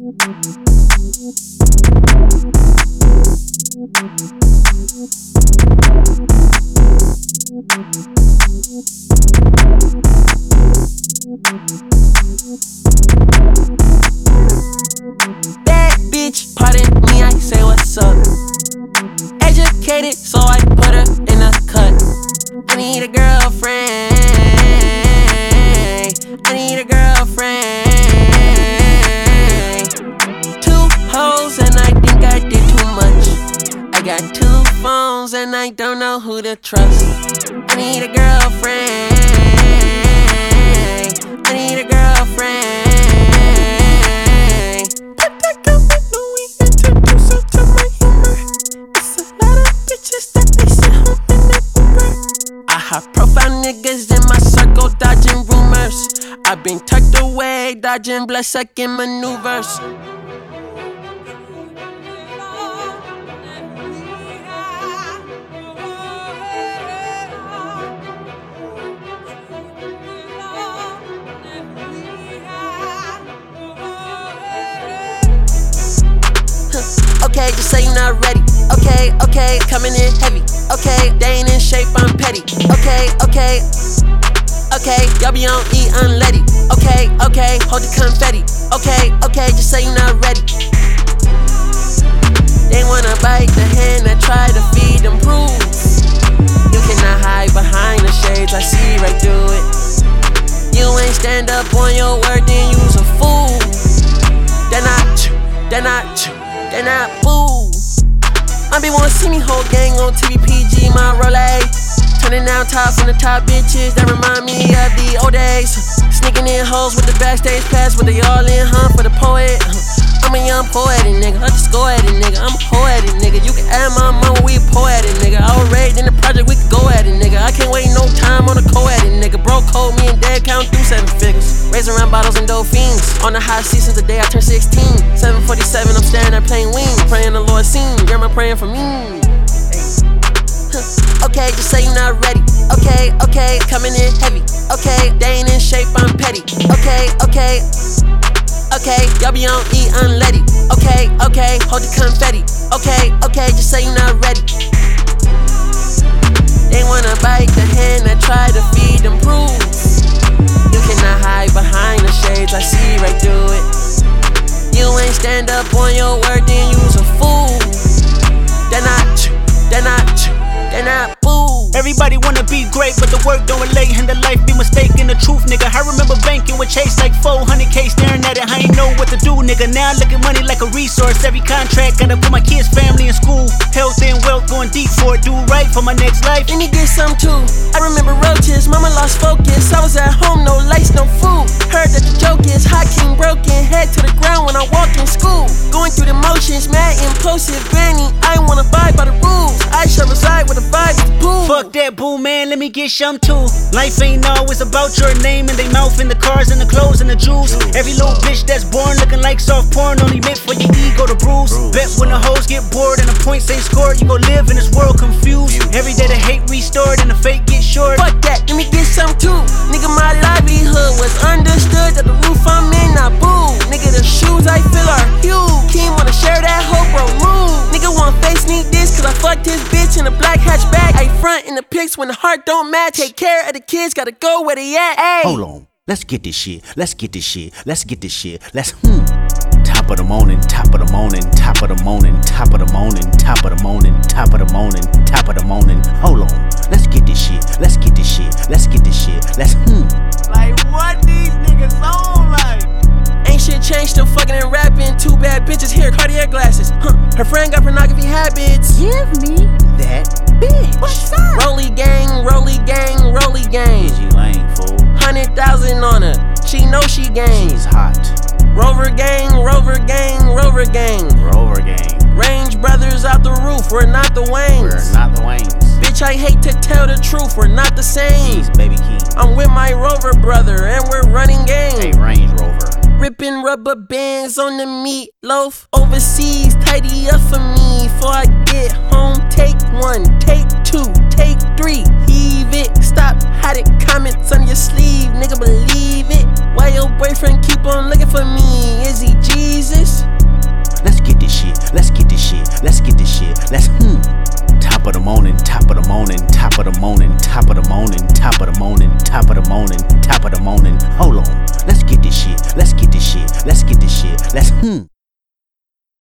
Bad bitch, pardon me, I say what's up. Educated, so I put her in a cut. I need a girlfriend. I need a girlfriend. 2 hoes and I think I did too much. I got 2 phones and I don't know who to trust. I need a girlfriend. I need a girlfriend. Put that girl with Louis, introduce her to my humor. It's a lot of bitches that they sit home in that Uber. I have profile niggas in my circle dodging rumors. I've been tucked away, dodging blood-sucking maneuvers. Okay, just say you're not ready. Okay, okay, coming in heavy. Okay, they ain't in shape, I'm petty. Okay, okay, okay, y'all be on E unleaded. Okay, okay, hold the confetti. Okay, okay, just say you're not ready. They wanna bite the hand that try to feed them proof. You cannot hide behind the shades, I see right through it. You ain't stand up on your word, then you's a fool. They're not boo. I be wanna see me whole gang on TV, PG, my Rolex. Turning down tops on the top bitches that remind me of the old days. Sneaking in hoes with the backstage pass, but they all in, for the poet. I'm a young poetic nigga, I just go at it, nigga. I'm a poetic nigga, you can add my mama, we poetic nigga. I was raised in the project, we can go at it, nigga. I can't wait no time on a co-edit, nigga. Bro code, me and dad count through 7 figures. Raising around bottles and dolphins. On the hot seat since the day I turned 16. 747, I'm staring at playing wings. Praying the Lord seen, grandma praying for me. Okay, just say you're not ready. Okay, okay, coming in heavy. Okay, they ain't in shape, I'm petty. Okay, okay, okay, y'all be on E unleaded. Okay, okay, hold the confetti. Okay, okay, just say you're not ready. They wanna bite the hand that try to feed them proof. You cannot hide behind the shades, I see right through it. You ain't stand up on your word, then you's a fool. They're not boo. Everybody wanna be great, but the work don't relate, and the life be mistaken the truth, nigga. I remember banking with Chase like 400K, staring at it, I ain't know what to do, nigga. Now I look at money like a resource. Every contract gotta put my kids' family in school. Health and wealth going deep for it, do right for my next life. Let me get some too. I remember roaches, mama lost focus. I was at home, no lights, no food. Heard that the joke is hot king broken, head to the ground when I walk in school. Going through the motions, mad impulsive, granny. I wanna abide by the rules. I shall reside with the vibes to pool. Fuck that boo, man, let me get some too. Life ain't always about your name and they mouth and the cars and the clothes and the jewels. Every little bitch that's born looking like soft porn only meant for your ego to bruise. Bet when the hoes get bored and the points ain't scored, you gon' live in this world confused. Every day the hate restored and the fake get short. Fuck that, let me get some too. Nigga, my livelihood was understood that the roof I'm in, not boo. Nigga, the shoes I feel are huge. Keem wanna share that hoe, bro, move. Nigga want face need this cause I fucked his bitch in a black hatchback. I front in the pics when the heart don't match. Take care of the kids, gotta go where they at. Ay. Hold on, let's get this shit. Let's get this shit. Let's get this shit. Let's Top of the morning, top of the morning, top of the morning, top of the morning, top of the morning, top of the morning, top of the morning. Hold on, let's get this shit. Let's get this shit. Let's get this shit. Let's Like what these niggas on like? Ain't shit changed, still fucking and rapping. 2 bad bitches here, Cartier glasses. Her friend got pornography habits. give me that bitch. What's up? Rolly gang, rolly gang, rolly gang. Easy lane, fool. 100,000 on her, she know she gang. She's hot. Rover gang, rover gang, rover gang. Rover gang. Range brothers out the roof, we're not the Waynes. We're not the Waynes. Bitch, I hate to tell the truth, we're not the same. He's Baby King. I'm with my Rover brother and we're running game. A Range Rover. Ripping rubber bands on the meatloaf. Overseas, tidy up for me before I get home. Take 1, take 2, take 3. Heave it, stop hiding comments on your sleeve, nigga, believe it. Why your boyfriend keep on looking for me? Is he Jesus? top of the morning, top of the morning, top of the morning, top of the morning. Hold on.